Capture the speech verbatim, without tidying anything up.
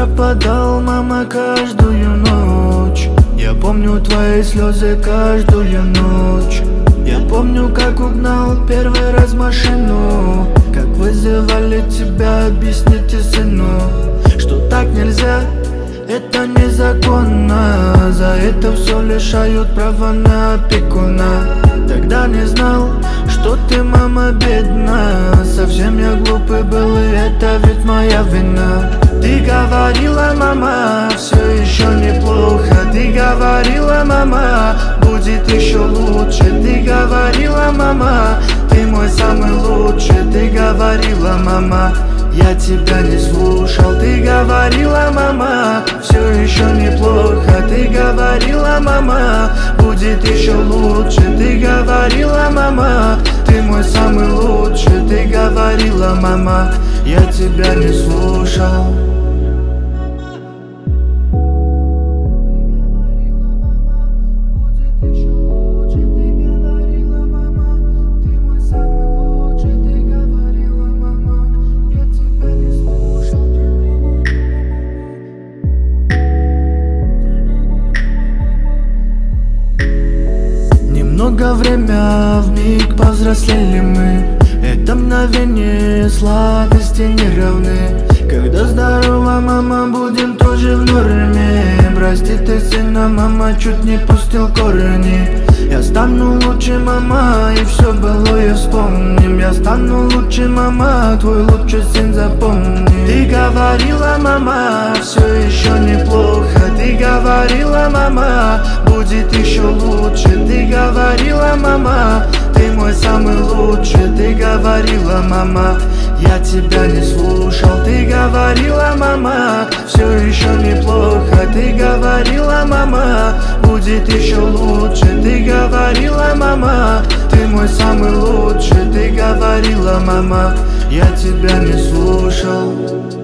пропадал, мама, каждую ночь. Я помню твои слезы каждую ночь. Я помню, как угнал первый раз машину, как вызывали тебя, объясните сыну, что так нельзя, это незаконно. За это все лишают права на опекуна. Тогда не знал, что ты, мама, бедна. Совсем я глупый был, и это ведь моя вина. Ты говорила, мама, все еще неплохо. Ты говорила, мама, будет еще лучше. Ты говорила, мама, ты мой самый лучший. Ты говорила, мама, я тебя не слушал. Ты говорила, мама, все еще неплохо. Ты говорила, мама, будет еще лучше. Ты говорила, мама, ты мой самый лучший. Ты говорила, мама, я тебя не слушал. Немного время, вмиг повзрослели мы. Это мгновение сладости не равны. Когда здорова, мама, будем тоже в норме. Прости ты, сына, мама, чуть не пустил корни. Я стану лучше, мама, и все былое вспомним. Я стану лучше, мама, твой лучший сын, запомни. Ты говорила, мама, все еще неплохо. Ты говорила, мама, будет еще лучше. Ты говорила, мама, ты мой самый лучший. Ты говорила, мама, я тебя не слушал. Ты говорила, мама, все еще неплохо. Ты говорила, мама, будет еще лучше. Ты говорила, мама, ты мой самый лучший. Ты говорила, мама, я тебя не слушал.